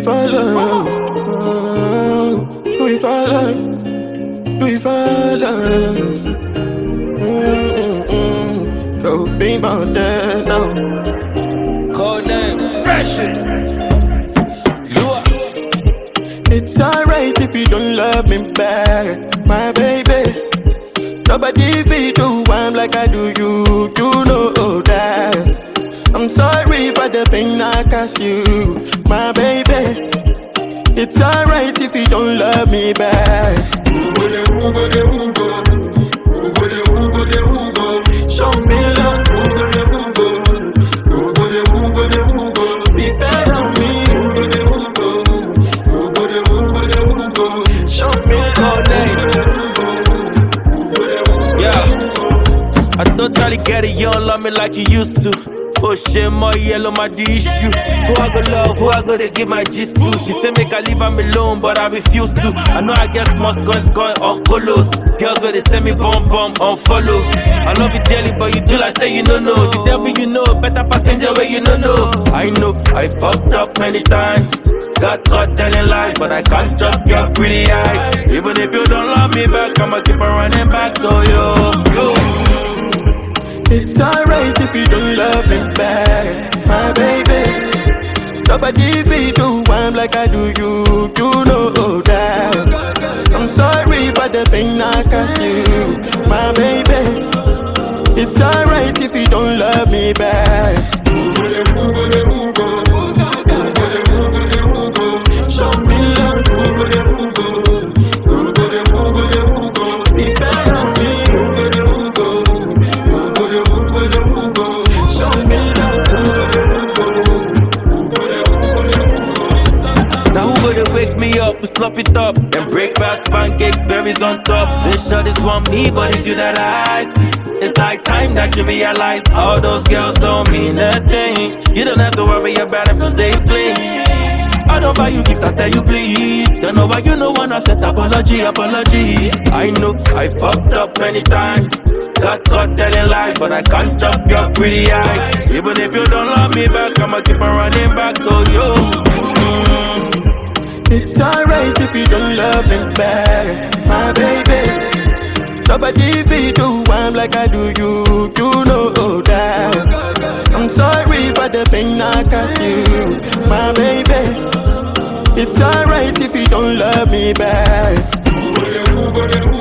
for love? Do it for love? Do it for love? Go be more than now. Code name, fresh. It's alright if you don't love me back, my baby. Nobody be do I'm like I do you, you know that. I'm sorry for the pain I caused you, my baby. It's alright if you don't love me back. Show me love. Be fair on me. Show me Yeah, I totally get it, you don't love me like you used to. Oh shit, more yellow, my the issue. Who I go love, who I go to give my gist to? She say make I leave, I'm alone, but I refuse to. I know I get small scoring on colos. Girls where they send me bomb on follow. I love you dearly, but you do like say you don't know. The devil you know, better passenger where you don't know. I know, I fucked up many times. Got caught telling lies, but I can't drop your pretty eyes. Even if you don't love me back, I'ma keep on running back to you. It's alright if you don't love me back, my baby. Nobody be do I'm like I do you, you know that. I'm sorry for the pain I caused you, my baby. It's alright if you don't love me back. Show me love. Be fair on me. Show me love. Now who gonna wake me up, we slop it up. Then breakfast, pancakes, berries on top. This shot is want me, but it's you that I see. It's high time that you realize all those girls don't mean a thing. You don't have to worry about them cause they fling. I don't buy you gift, I tell you please. Don't know why you no wanna accept apology. I know I fucked up many times. Got caught telling lies, but I can't drop your pretty eyes. Even if you don't love me back, I'ma keep on running back to you. It's alright if you don't love me back, my baby. Nobody be do I'm like I do you, you know that. I'm sorry for the pain I caused you, my baby. It's alright if you don't love me back.